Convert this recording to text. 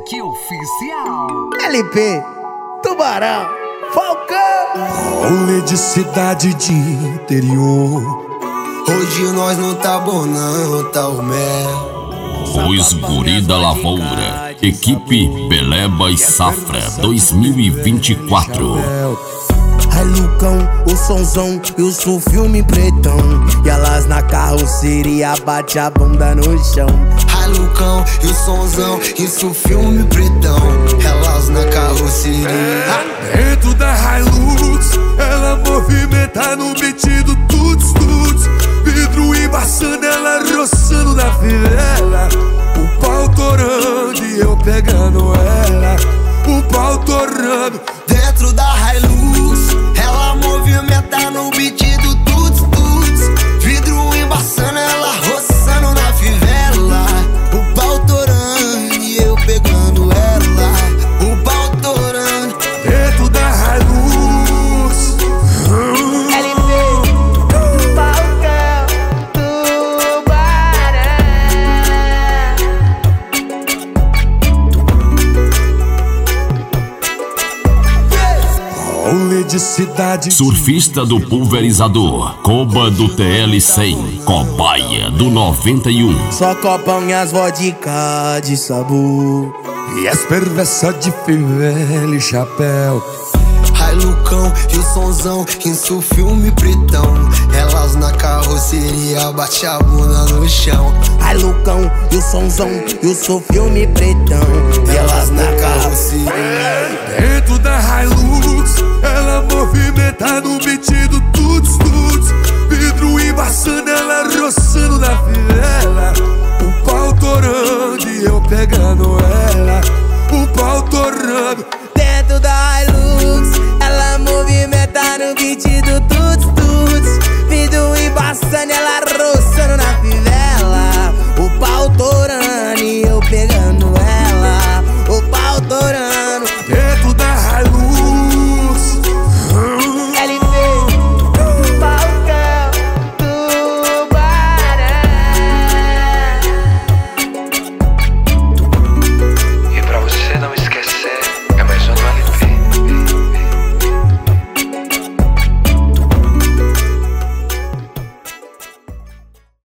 Rock Oficial. LP, Tubarão, Falcão. Rolê de cidade de interior. Hoje nós não tá bom não, tá o mel. Os Guri da Lavoura, equipe Beleba e Safra 2024. Ai Lucão, o sonzão e o filme pretão. E elas na carroceria bate a bunda no chão. Ai Lucão e o sonzão, isso filme pretão. Elas na carroceria. Dentro da Hilux, ela movimenta no beat do tuts tuts. Vidro embaçando, ela roçando na fivela. O pau torando e eu pegando ela. O pau torando. Dentro da Hilux, ela movimenta no beat do tuts tuts. Vidro embaçando, ela roçando na fivela. O pau torando e eu pegando ela. O pau torando. Dentro da Hilux. LP, Falcão, Tubarão. Rolê de cidade. Surfista do pulverizador, Coba do TL100, Cobaia do 91. Só copão e as vodka de sabor. E as perversas de fivela e chapéu. Ai Lucão e o sonzão, isso filme pretão. Elas na carroceria bate a bunda no chão. Ai Lucão e o sonzão e o filme pretão. E elas na carroceria. Dentro da Hilux, ela movimenta no beat do tuts tuts. Vidro embaçando, ela roçando na fivela. O pau torando e eu pegando